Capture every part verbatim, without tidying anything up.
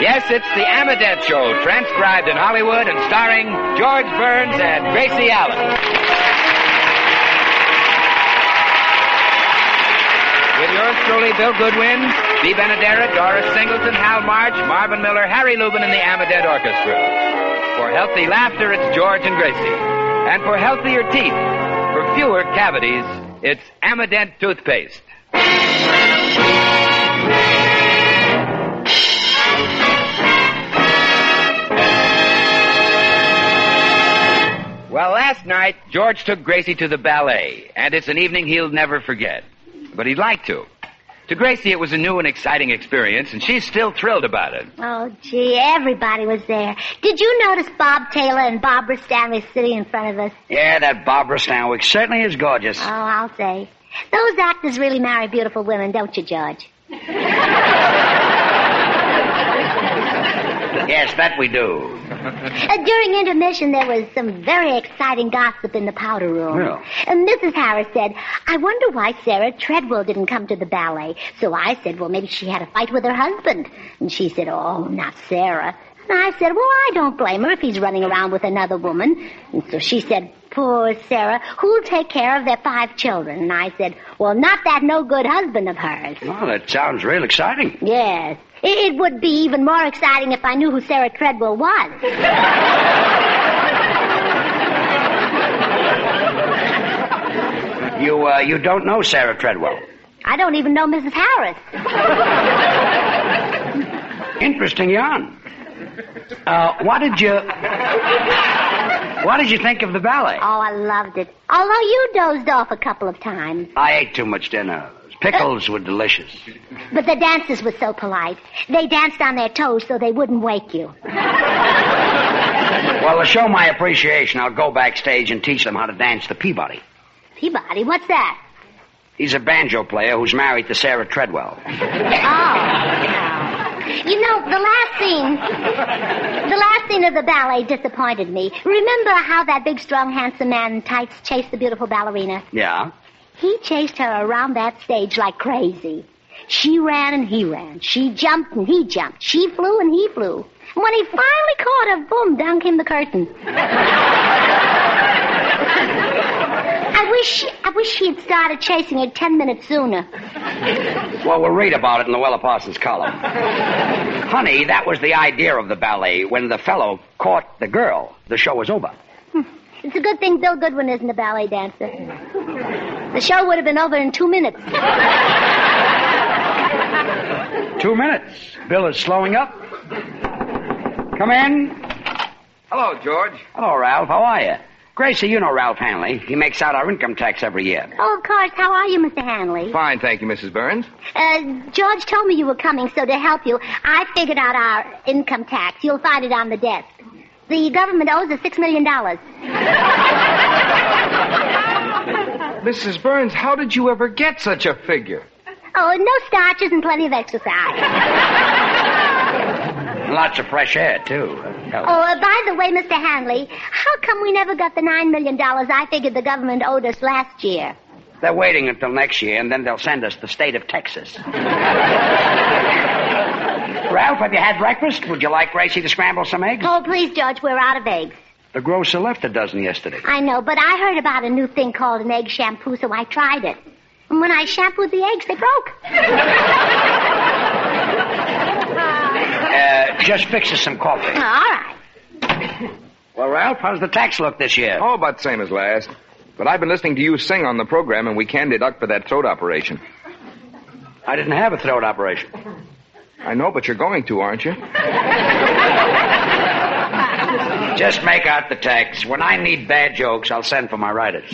Yes, it's the Amadette Show, transcribed in Hollywood and starring George Burns and Gracie Allen. With yours truly, Bill Goodwin, Bea Benaderet, Doris Singleton, Hal March, Marvin Miller, Harry Lubin, and the Amadette Orchestra. For healthy laughter, it's George and Gracie. And for healthier teeth, for fewer cavities, it's Amadette toothpaste. Well, last night, George took Gracie to the ballet, and it's an evening he'll never forget. But he'd like to. To Gracie, it was a new and exciting experience, and she's still thrilled about it. Oh, gee, everybody was there. Did you notice Bob Taylor and Barbara Stanwyck sitting in front of us? Yeah, that Barbara Stanwyck certainly is gorgeous. Oh, I'll say. Those actors really marry beautiful women, don't you, George? Yes, that we do. Uh, during intermission, there was some very exciting gossip in the powder room. Yeah. And Missus Harris said, I wonder why Sarah Treadwell didn't come to the ballet. So I said, well, maybe she had a fight with her husband. And she said, oh, not Sarah. And I said, well, I don't blame her if he's running around with another woman. And so she said, poor Sarah, who'll take care of their five children? And I said, well, not that no-good husband of hers. Oh, that sounds real exciting. Yes. It, it would be even more exciting if I knew who Sarah Treadwell was. You, uh, you don't know Sarah Treadwell? I don't even know Missus Harris. Interesting yarn. Uh, what did you... What did you think of the ballet? Oh, I loved it. Although you dozed off a couple of times. I ate too much dinner. Pickles uh, were delicious. But the dancers were so polite. They danced on their toes so they wouldn't wake you. Well, to show my appreciation, I'll go backstage and teach them how to dance the Peabody. Peabody? What's that? He's a banjo player who's married to Sarah Treadwell. Oh, no. You know, the last scene, the last scene of the ballet disappointed me. Remember how that big, strong, handsome man in tights chased the beautiful ballerina? Yeah? He chased her around that stage like crazy. She ran and he ran. She jumped and he jumped. She flew and he flew. And when he finally caught her, boom, down came the curtain. I wish, I wish he had started chasing her ten minutes sooner. Well, we'll read about it in the Weller Parsons column. Honey, that was the idea of the ballet. When the fellow caught the girl, the show was over. It's a good thing Bill Goodwin isn't a ballet dancer. The show would have been over in two minutes. Two minutes. Bill is slowing up. Come in. Hello, George. Hello, Ralph. How are you? Gracie, you know Ralph Hanley. He makes out our income tax every year. Oh, of course. How are you, Mister Hanley? Fine, thank you, Missus Burns. Uh, George told me you were coming, so to help you, I figured out our income tax. You'll find it on the desk. The government owes us six million dollars. Missus Burns, how did you ever get such a figure? Oh, no starches and plenty of exercise. Lots of fresh air, too. Oh, uh, by the way, Mister Hanley, how come we never got the nine million dollars I figured the government owed us last year? They're waiting until next year, and then they'll send us the state of Texas. Ralph, have you had breakfast? Would you like Gracie to scramble some eggs? Oh, please, George, we're out of eggs. The grocer left a dozen yesterday. I know, but I heard about a new thing called an egg shampoo, so I tried it. And when I shampooed the eggs, they broke. uh, just fix us some coffee. All right. Well, Ralph, how's the tax look this year? Oh, about the same as last. But I've been listening to you sing on the program, and we can deduct for that throat operation. I didn't have a throat operation. I know, but you're going to, aren't you? Just make out the tax. When I need bad jokes, I'll send for my writers.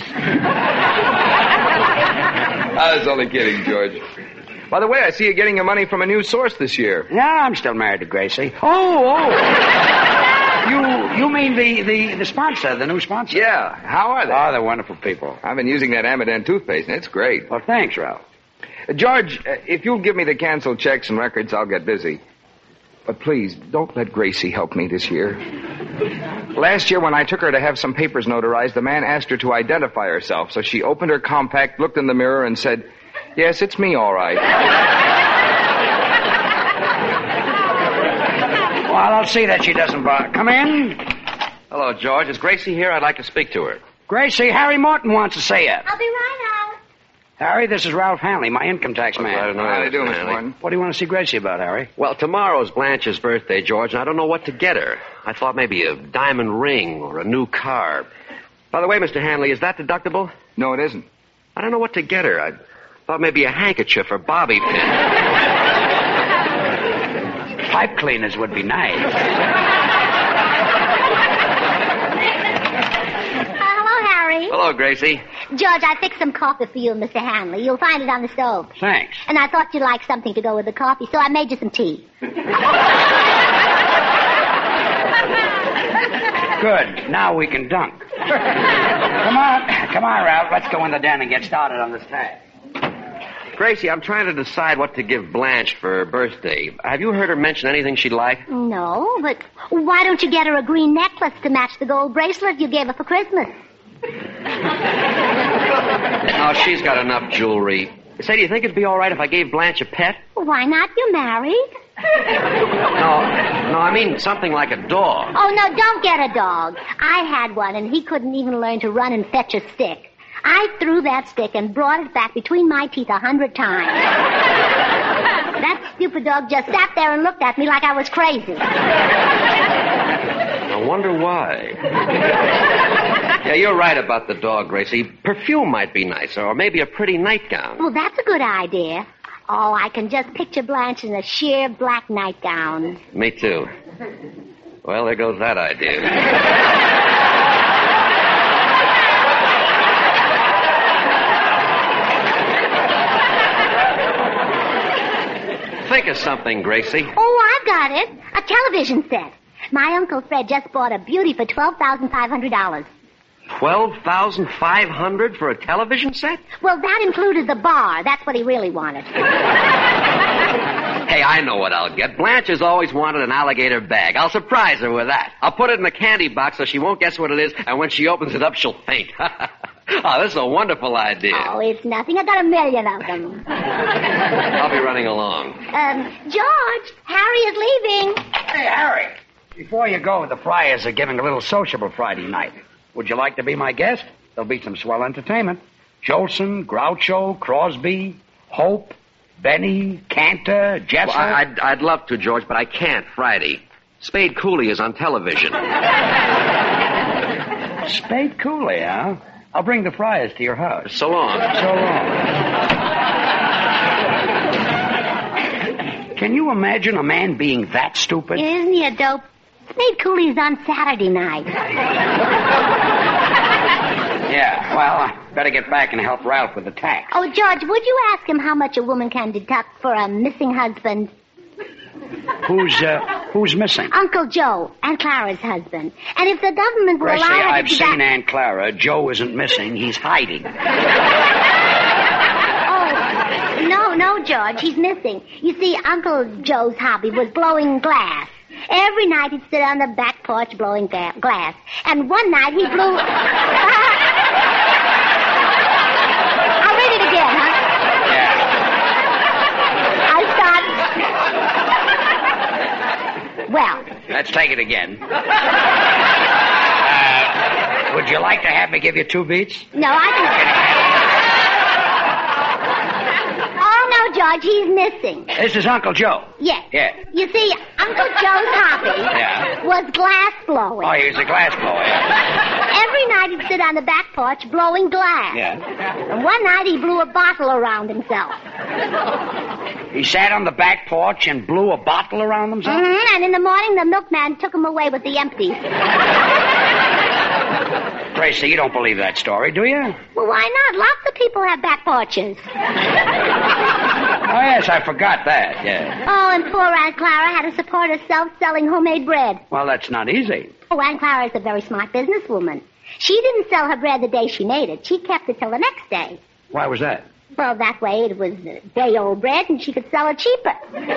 I was only kidding, George. By the way, I see you're getting your money from a new source this year. Yeah, I'm still married to Gracie. Oh, oh. You you mean the, the, the sponsor, the new sponsor? Yeah. How are they? Oh, they're wonderful people. I've been using that Amadette toothpaste, and it's great. Well, thanks, Ralph. Uh, George, uh, if you'll give me the canceled checks and records, I'll get busy. But please, don't let Gracie help me this year. Last year, when I took her to have some papers notarized, the man asked her to identify herself, so she opened her compact, looked in the mirror, and said, yes, it's me, all right. Well, I'll see that she doesn't bother. Come in. Hello, George. Is Gracie here? I'd like to speak to her. Gracie, Harry Morton wants to see you. I'll be right out. Harry, this is Ralph Hanley, my income tax man. I don't know How do how you do, Mister Morton? What do you want to see Gracie about, Harry? Well, tomorrow's Blanche's birthday, George, and I don't know what to get her. I thought maybe a diamond ring or a new car. By the way, Mister Hanley, is that deductible? No, it isn't. I don't know what to get her. I thought maybe a handkerchief or bobby pin. Pipe cleaners would be nice. Hello, Harry. Hello, Gracie. George, I fixed some coffee for you, Mister Hanley. You'll find it on the stove. Thanks. And I thought you'd like something to go with the coffee, so I made you some tea. Good. Now we can dunk. Come on. Come on, Ralph. Let's go in the den and get started on this task. Gracie, I'm trying to decide what to give Blanche for her birthday. Have you heard her mention anything she'd like? No, but why don't you get her a green necklace to match the gold bracelet you gave her for Christmas? No, she's got enough jewelry. Say, do you think it'd be all right if I gave Blanche a pet? Why not? You're married. No, no, I mean something like a dog. Oh, no, don't get a dog. I had one, and he couldn't even learn to run and fetch a stick. I threw that stick and brought it back between my teeth a hundred times. That stupid dog just sat there and looked at me like I was crazy. I wonder why. Yeah, you're right about the dog, Gracie. Perfume might be nicer, or maybe a pretty nightgown. Well, that's a good idea. Oh, I can just picture Blanche in a sheer black nightgown. Me too. Well, there goes that idea. Think of something, Gracie. Oh, I've got it. A television set. My Uncle Fred just bought a beauty for twelve thousand five hundred dollars. Twelve thousand five hundred for a television set? Well, that included the bar. That's what he really wanted. Hey, I know what I'll get. Blanche has always wanted an alligator bag. I'll surprise her with that. I'll put it in a candy box so she won't guess what it is, and when she opens it up, she'll faint. Oh, this is a wonderful idea. Oh, it's nothing. I got a million of them. I'll be running along. Um, George, Harry is leaving. Hey, Harry. Before you go, the Friars are giving a little sociable Friday night. Would you like to be my guest? There'll be some swell entertainment. Jolson, Groucho, Crosby, Hope, Benny, Cantor, Jesser. Well, I- I'd, I'd love to, George, but I can't Friday. Spade Cooley is on television. Spade Cooley, huh? I'll bring the Friars to your house. So long. So long. Can you imagine a man being that stupid? Isn't he a dope? Spade Cooley's on Saturday night. Yeah, well, I better get back and help Ralph with the tax. Oh, George, would you ask him how much a woman can deduct for a missing husband? Who's, uh, who's missing? Uncle Joe, Aunt Clara's husband. And if the government will Gracie, allow her I've to deduct... seen Aunt Clara. Joe isn't missing. He's hiding. Oh, no, no, George, he's missing. You see, Uncle Joe's hobby was blowing glass. Every night he'd sit on the back porch blowing ga- glass. And one night he blew... I'll read it again, huh? Yeah. I start... Well... Let's take it again. Uh, would you like to have me give you two beats? No, I can... Oh, no, George, he's missing. This is Uncle Joe. Yes. Yeah. You see, Uncle Joe's hobby Yeah. was glass blowing. Oh, he's a glass blower. Every night he'd sit on the back porch blowing glass. Yeah. And one night he blew a bottle around himself. He sat on the back porch and blew a bottle around himself? Mm-hmm. And in the morning, the milkman took him away with the empties. Gracie, you don't believe that story, do you? Well, why not? Lots of people have back porches. Oh, yes, I forgot that, yeah. Oh, and poor Aunt Clara had to support herself selling homemade bread. Well, that's not easy. Oh, Aunt Clara is a very smart businesswoman. She didn't sell her bread the day she made it. She kept it till the next day. Why was that? Well, that way it was uh, day-old bread, and she could sell it cheaper.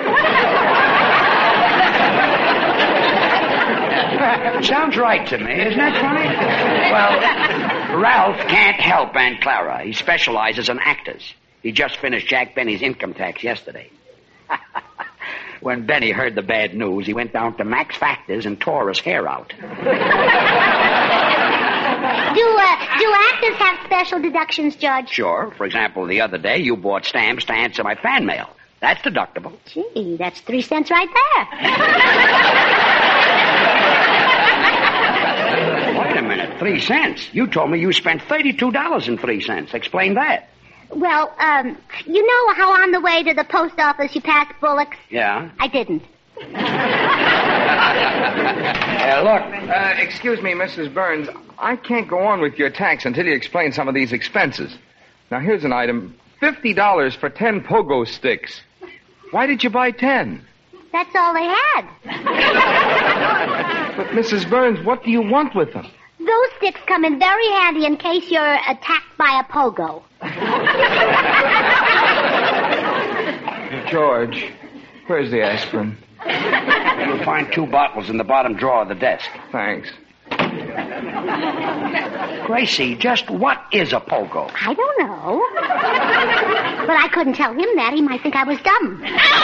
Sounds right to me. Isn't that funny? Well, Ralph can't help Aunt Clara. He specializes in actors. He just finished Jack Benny's income tax yesterday. When Benny heard the bad news, he went down to Max Factors and tore his hair out. Do, uh, do actors have special deductions, George? Sure. For example, the other day, you bought stamps to answer my fan mail. That's deductible. Gee, that's three cents right there. Wait a minute, three cents? You told me you spent thirty-two dollars and three cents. Explain that. Well, um, you know how on the way to the post office you passed Bullock's? Yeah? I didn't. Uh, look. Uh, excuse me, Missus Burns. I can't go on with your tax until you explain some of these expenses. Now, here's an item. fifty dollars for ten pogo sticks. Why did you buy ten? That's all they had. But, Missus Burns, what do you want with them? Those sticks come in very handy in case you're attacked by a pogo. George, where's the aspirin? You'll find two bottles in the bottom drawer of the desk. Thanks. Gracie, just what is a pogo? I don't know. But I couldn't tell him that. He might think I was dumb.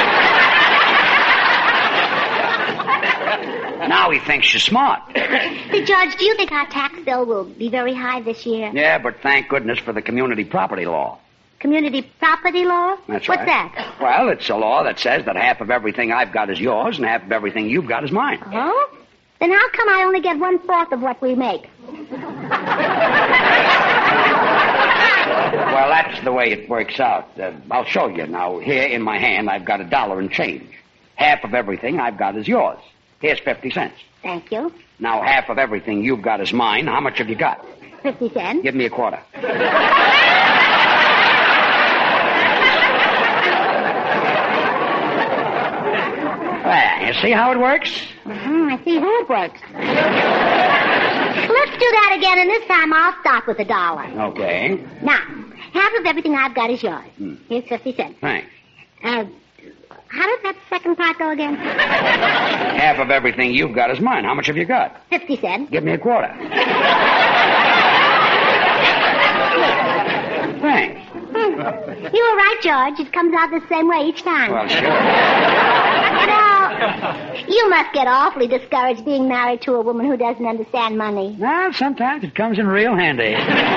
Now he thinks you're smart. Say, George, do you think our tax bill will be very high this year? Yeah, but thank goodness for the community property law. Community property law? That's What's right. that? Well, it's a law that says that half of everything I've got is yours and half of everything you've got is mine. Oh? Then how come I only get one-fourth of what we make? Well, that's the way it works out. Uh, I'll show you. Now, here in my hand, I've got a dollar and change. Half of everything I've got is yours. Here's fifty cents. Thank you. Now, half of everything you've got is mine. How much have you got? Fifty cents. Give me a quarter. Well, you see how it works? Mm-hmm, I see how it works. Let's do that again, and this time I'll start with a dollar. Okay. Now, half of everything I've got is yours. Hmm. Here's fifty cents. Thanks. Uh, how did that second part go again? Half of everything you've got is mine. How much have you got? Fifty cents. Give me a quarter. Thanks. Hmm. You were right, George. It comes out the same way each time. Well, sure. Now, you must get awfully discouraged being married to a woman who doesn't understand money. Well, sometimes it comes in real handy.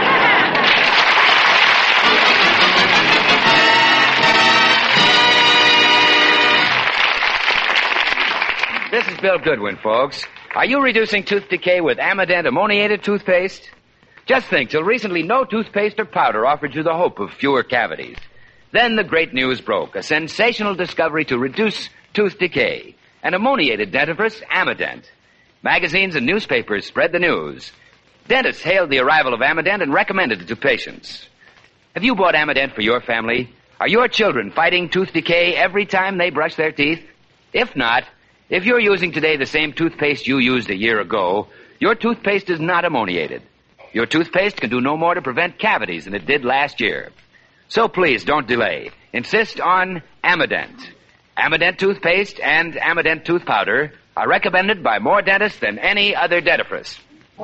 This is Bill Goodwin, folks. Are you reducing tooth decay with Amident ammoniated toothpaste? Just think, till recently, no toothpaste or powder offered you the hope of fewer cavities. Then the great news broke, a sensational discovery to reduce tooth decay. An ammoniated dentifrice, Amident. Magazines and newspapers spread the news. Dentists hailed the arrival of Amident and recommended it to patients. Have you bought Amident for your family? Are your children fighting tooth decay every time they brush their teeth? If not, if you're using today the same toothpaste you used a year ago, your toothpaste is not ammoniated. Your toothpaste can do no more to prevent cavities than it did last year. So please, don't delay. Insist on Amident. Amident toothpaste and Amident tooth powder are recommended by more dentists than any other dentifrice.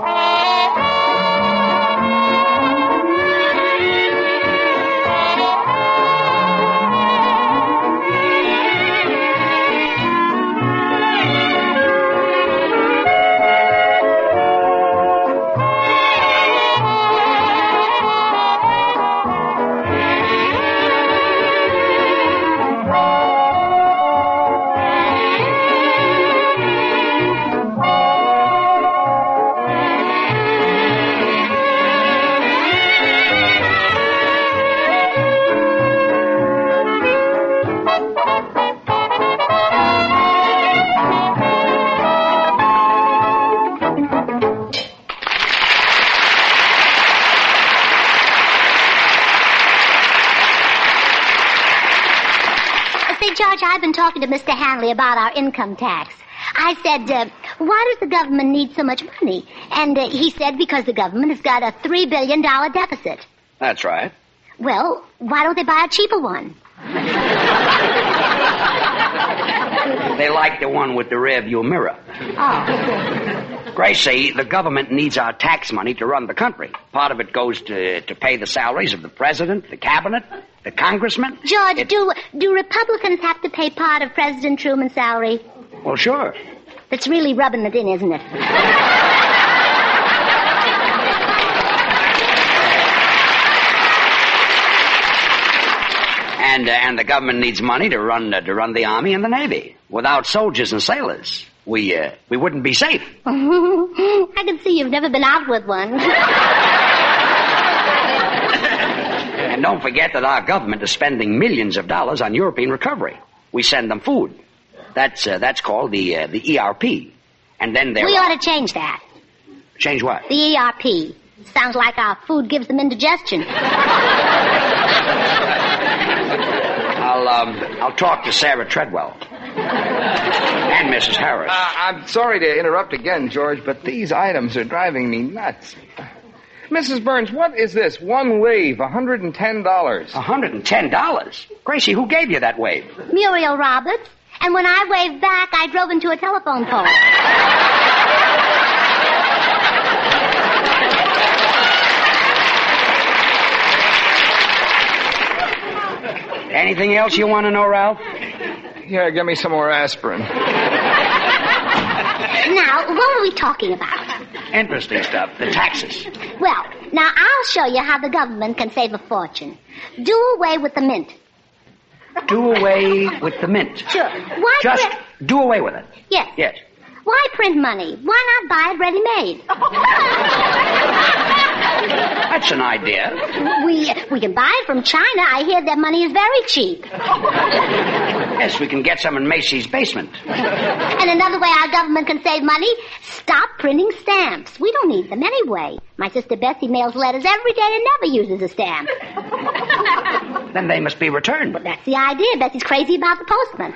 George, I've been talking to Mister Hanley about our income tax. I said, uh, why does the government need so much money? And uh, he said because the government has got a three billion dollars deficit. That's right. Well, why don't they buy a cheaper one? They like the one with the rear view mirror. Oh. Gracie, the government needs our tax money to run the country. Part of it goes to, to pay the salaries of the president, the cabinet, The congressman? George, It- do do Republicans have to pay part of President Truman's salary? Well, sure. That's really rubbing it in, isn't it? And uh, and the government needs money to run uh, to run the army and the navy. Without soldiers and sailors, we uh, we wouldn't be safe. I can see you've never been out with one. And don't forget that our government is spending millions of dollars on European recovery. We send them food. That's uh, that's called the uh, the E R P. And then there We are... ought to change that. Change what? The E R P. Sounds like our food gives them indigestion. I'll um, I'll talk to Sarah Treadwell and Missus Harris. Uh, I'm sorry to interrupt again, George, but these items are driving me nuts. Missus Burns, what is this? One wave, one hundred ten dollars. one hundred ten dollars? Gracie, who gave you that wave? Muriel Roberts. And when I waved back, I drove into a telephone pole. Anything else you want to know, Ralph? Yeah, give me some more aspirin. Now, what were we talking about? Interesting stuff. The taxes. Well, now I'll show you how the government can save a fortune. Do away with the mint. Do away with the mint. Sure. Why Just print... do away with it. Yes. Yes. Why print money? Why not buy it ready-made? That's an idea. We we can buy it from China. I hear their money is very cheap. Yes, we can get some in Macy's basement. And another way our government can save money, stop printing stamps. We don't need them anyway. My sister Bessie mails letters every day and never uses a stamp. Then they must be returned. But that's the idea. Bessie's crazy about the postman.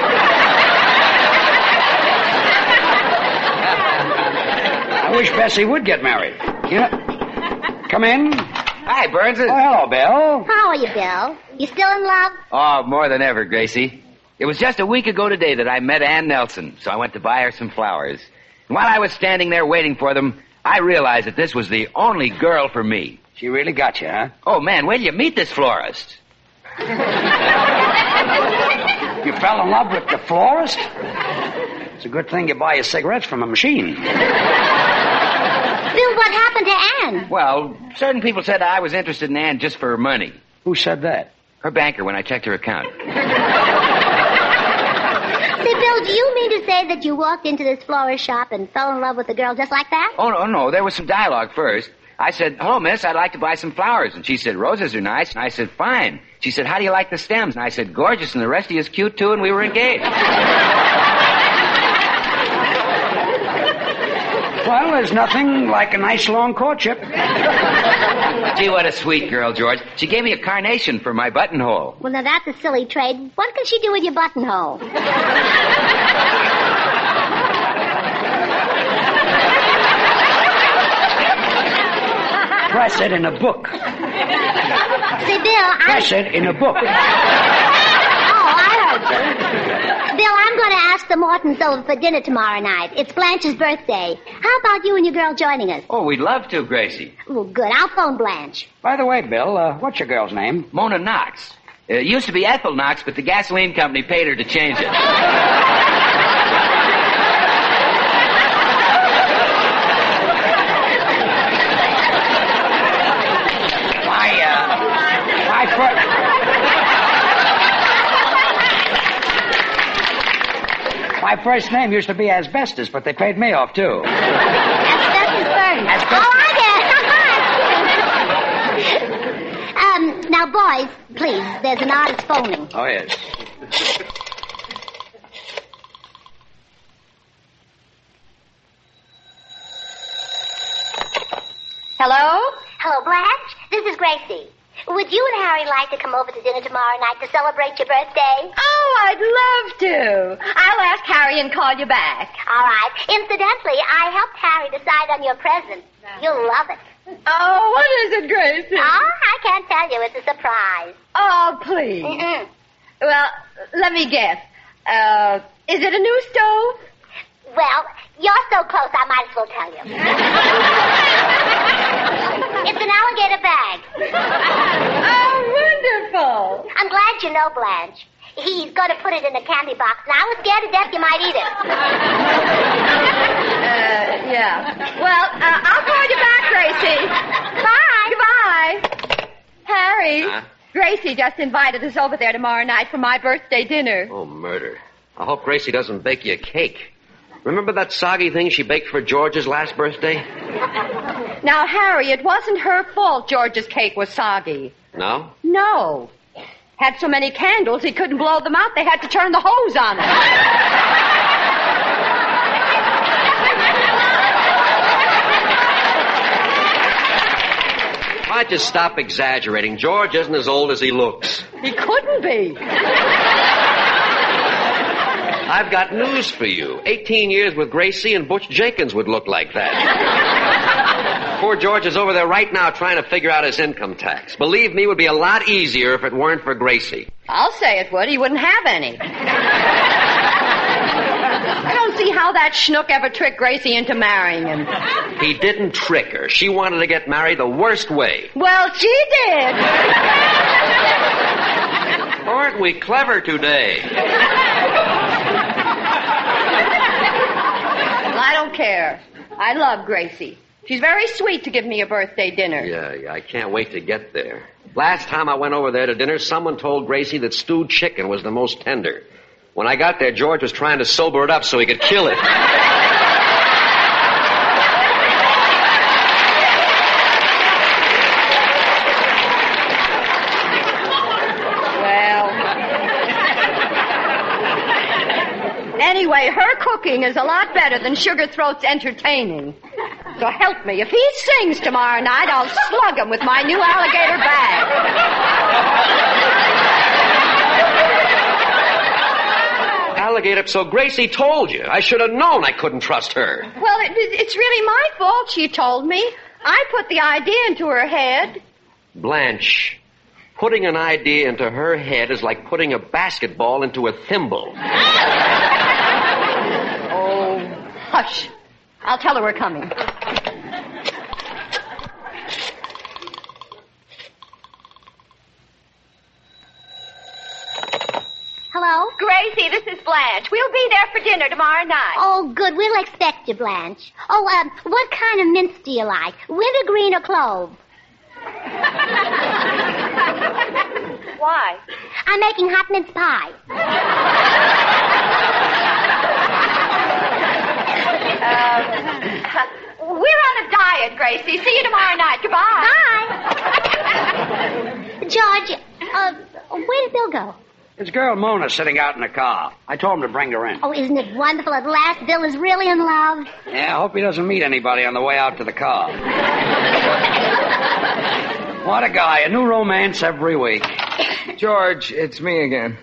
I wish Bessie would get married. You know, come in. Hi, Burns. Oh, hello, Bill. How are you, Bill? You still in love? Oh, more than ever, Gracie. It was just a week ago today that I met Ann Nelson, so I went to buy her some flowers. And while I was standing there waiting for them, I realized that this was the only girl for me. She really got you, huh? Oh, man, wait till you meet this florist. You fell in love with the florist? It's a good thing you buy your cigarettes from a machine. Bill, what happened to Ann? Well, certain people said I was interested in Ann just for her money. Who said that? Her banker when I checked her account. Say, Bill, do you mean to say that you walked into this florist shop and fell in love with the girl just like that? Oh, no, no, there was some dialogue first. I said, hello, miss, I'd like to buy some flowers. And she said, roses are nice. And I said, fine. She said, how do you like the stems? And I said, gorgeous. And the rest of you is cute, too, and we were engaged. Well, there's nothing like a nice long courtship. Gee, what a sweet girl, George. She gave me a carnation for my buttonhole. Well, now that's a silly trade. What can she do with your buttonhole? Press it in a book. Say, Bill, I... Press it in a book. Oh, I heard you. Bill, I'm going to ask the Mortons over for dinner tomorrow night. It's Blanche's birthday. How about you and your girl joining us? Oh, we'd love to, Gracie. Oh, good. I'll phone Blanche. By the way, Bill, uh, what's your girl's name? Mona Knox. It used to be Ethel Knox, but the gasoline company paid her to change it. My, uh, my first... My first name used to be Asbestos, but they paid me off, too. Asbestos Burns. Asbestos. Oh, I get it. Um, now, boys, please, there's an artist phoning. Oh, yes. Hello? Hello, Blanche. This is Gracie. Would you and Harry like to come over to dinner tomorrow night to celebrate your birthday? Oh, I'd love to. I'll ask Harry and call you back. All right. Incidentally, I helped Harry decide on your present. You'll love it. Oh, what is it, Gracie? Oh, I can't tell you. It's a surprise. Oh, please. Mm-mm. Well, let me guess. Uh, is it a new stove? Well, you're so close, I might as well tell you. It's an alligator bag. Oh, wonderful. let you know, Blanche. He's going to put it in a candy box, and I was scared to death you might eat it. Uh, yeah. Well, uh, I'll call you back, Gracie. Bye. Goodbye. Harry, Huh? Gracie just invited us over there tomorrow night for my birthday dinner. Oh, murder. I hope Gracie doesn't bake you a cake. Remember that soggy thing she baked for George's last birthday? Now, Harry, it wasn't her fault George's cake was soggy. No? No. Had so many candles he couldn't blow them out. They had to turn the hose on it. Why just stop exaggerating? George isn't as old as he looks. He couldn't be. I've got news for you. Eighteen years with Gracie and Butch Jenkins would look like that. Poor George is over there right now trying to figure out his income tax. Believe me, it would be a lot easier if it weren't for Gracie. I'll say it would. He wouldn't have any. I don't see how that schnook ever tricked Gracie into marrying him. He didn't trick her. She wanted to get married the worst way. Well, she did. Aren't we clever today? Well, I don't care. I love Gracie. She's very sweet to give me a birthday dinner. Yeah, yeah, I can't wait to get there. Last time I went over there to dinner, someone told Gracie that stewed chicken was the most tender. When I got there, George was trying to sober it up so he could kill it. Well. Anyway, her cooking is a lot better than Sugar Throat's entertaining. So help me. If he sings tomorrow night, I'll slug him with my new alligator bag. Alligator, so Gracie told you. I should have known I couldn't trust her. Well, it, it's really my fault, she told me. I put the idea into her head. Blanche, putting an idea into her head is like putting a basketball into a thimble. Oh, hush. I'll tell her we're coming. Hello? Gracie, this is Blanche. We'll be there for dinner tomorrow night. Oh, good. We'll expect you, Blanche. Oh, um, what kind of mince do you like? Wintergreen or clove? Why? I'm making hot mince pie. Uh, we're on a diet, Gracie. See you tomorrow night. Goodbye. Bye. George, uh, where did Bill go? His girl Mona sitting out in the car. I told him to bring her in. Oh, isn't it wonderful? At last, Bill is really in love. Yeah, I hope he doesn't meet anybody on the way out to the car. What a guy. A new romance every week. George, it's me again.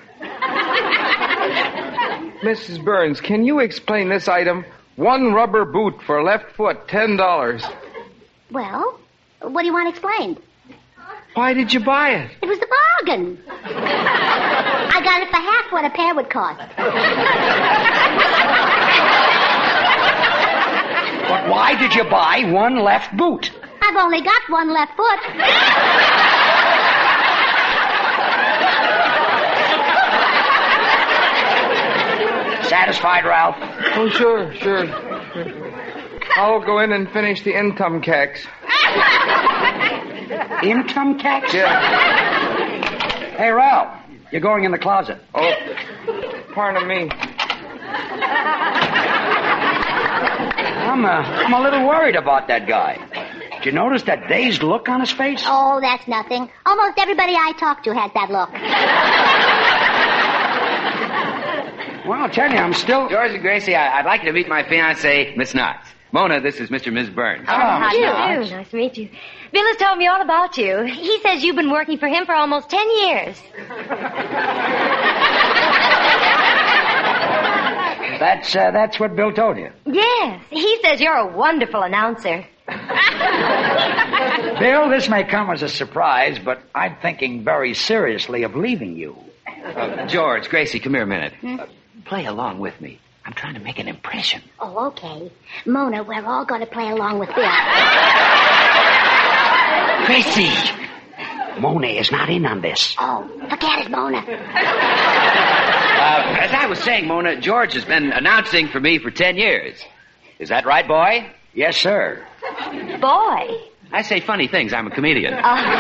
Missus Burns, can you explain this item? One rubber boot for left foot, ten dollars. Well, what do you want explained? Why did you buy it? It was a bargain. I got it for half what a pair would cost. But why did you buy one left boot? I've only got one left foot. Satisfied, Ralph? Oh, sure, sure. I'll go in and finish the income tax. Income tax? Yeah. Hey, Ralph, you're going in the closet. Oh, pardon me. I'm, uh, I'm a little worried about that guy. Did you notice that dazed look on his face? Oh, that's nothing. Almost everybody I talk to has that look. Well, I'll tell you, I'm still... George and Gracie, I- I'd like you to meet my fiancée, Miss Knox. Mona, this is Mister and Miss Burns. Oh, how do you do? Nice to meet you. Bill has told me all about you. He says you've been working for him for almost ten years. That's, uh, that's what Bill told you. Yes. He says you're a wonderful announcer. Bill, this may come as a surprise, but I'm thinking very seriously of leaving you. Uh, George, Gracie, come here a minute. Uh, play along with me. I'm trying to make an impression. Oh, okay. Mona, we're all going to play along with Bill. Gracie! Mona is not in on this. Oh, forget it, Mona. Uh, as I was saying, Mona, George has been announcing for me for ten years. Is that right, boy? Yes, sir. Boy. I say funny things. I'm a comedian.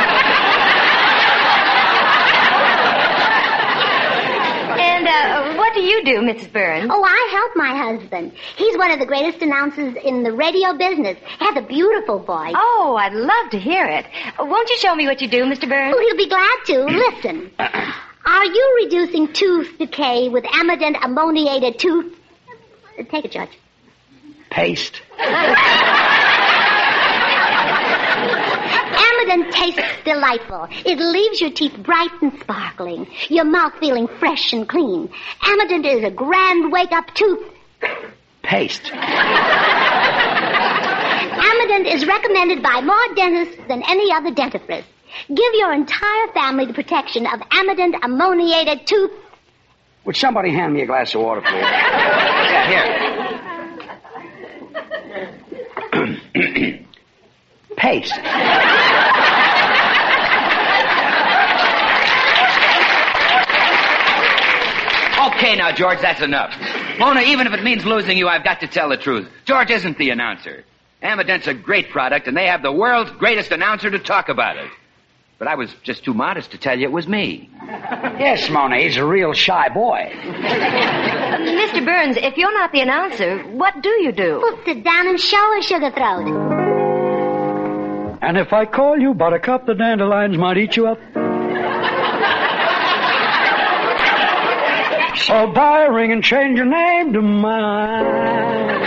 And uh, what do you do, Missus Burns? Oh, I help my husband. He's one of the greatest announcers in the radio business. Has a beautiful voice. Oh, I'd love to hear it. Won't you show me what you do, Mister Burns? Oh, he'll be glad to. Listen. Are you reducing tooth decay with Amident ammoniated tooth... Take it, Judge. Paste. Amident tastes delightful. It leaves your teeth bright and sparkling, your mouth feeling fresh and clean. Amident is a grand wake-up tooth... Paste. Amident is recommended by more dentists than any other dentifrice. Give your entire family the protection of Amident ammoniated tooth... Would somebody hand me a glass of water, please? Yeah, here. Paste. Okay, now, George, that's enough. Mona, even if it means losing you, I've got to tell the truth. George isn't the announcer. Amident's a great product, and they have the world's greatest announcer to talk about it. But I was just too modest to tell you it was me. Yes, Mona, he's a real shy boy. Mister Burns, if you're not the announcer, what do you do? Well, sit down and show her, Sugar Throat. And if I call you Buttercup, the dandelions might eat you up. So buy a ring and change your name to mine.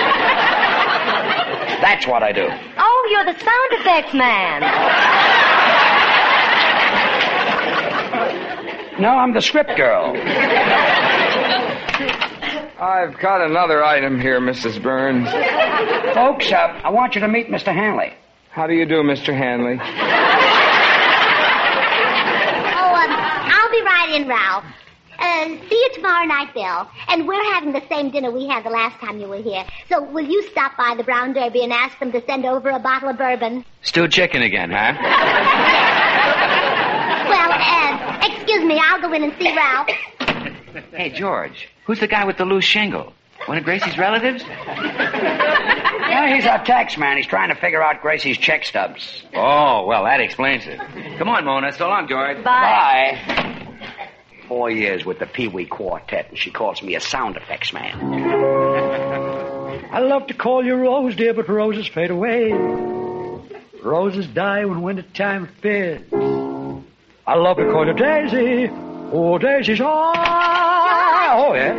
That's what I do. Oh, you're the sound effects man. No, I'm the script girl. I've got another item here, Missus Burns. Folks, uh, I want you to meet Mister Hanley. How do you do, Mister Hanley? Oh, um, I'll be right in, Ralph. Uh, see you tomorrow night, Bill. And we're having the same dinner we had the last time you were here. So will you stop by the Brown Derby and ask them to send over a bottle of bourbon? Stewed chicken again, huh? Well, uh, excuse me, I'll go in and see Ralph. Hey, George, who's the guy with the loose shingle? One of Gracie's relatives? Yeah, he's our tax man. He's trying to figure out Gracie's check stubs. Oh, well, that explains it. Come on, Mona. So long, George. Bye. Bye. Four years with the Pee Wee Quartet, and she calls me a sound effects man. I love to call you Rose, dear, but roses fade away. Roses die when wintertime fades. I love to call you Daisy. Oh, Daisy's all. Oh, yes.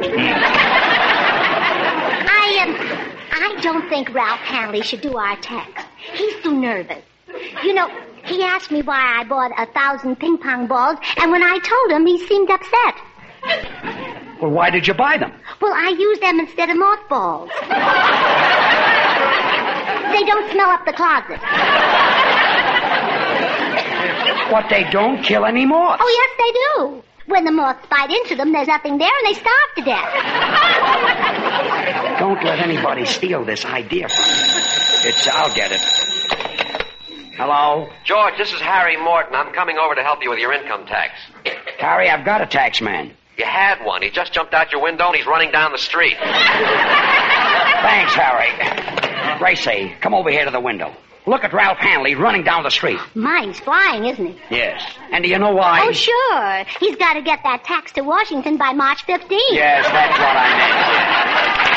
I, um, I don't think Ralph Hanley should do our text. He's too nervous. You know, he asked me why I bought a thousand ping pong balls, and when I told him, he seemed upset. Well, why did you buy them? Well, I use them instead of mothballs. They don't smell up the closet. What, they don't kill any moths? Oh, yes, they do. When the moths bite into them, there's nothing there, and they starve to death. Don't let anybody steal this idea from you. It's, I'll get it. Hello? George, this is Harry Morton. I'm coming over to help you with your income tax. Harry, I've got a tax man. You had one. He just jumped out your window and he's running down the street. Thanks, Harry. Gracie, come over here to the window. Look at Ralph Hanley running down the street. Mine's flying, isn't he? Yes. And do you know why? Oh, sure. He's got to get that tax to Washington by March fifteenth. Yes, that's what I meant.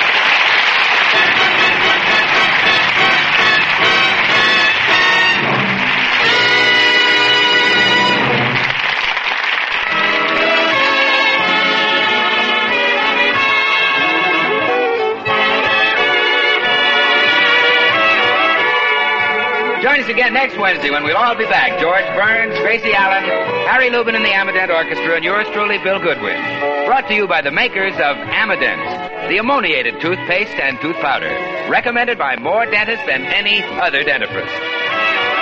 Join us again next Wednesday when we'll all be back. George Burns, Gracie Allen, Harry Lubin and the Amident Orchestra, and yours truly, Bill Goodwin. Brought to you by the makers of Amident, the ammoniated toothpaste and tooth powder. Recommended by more dentists than any other dentifrice.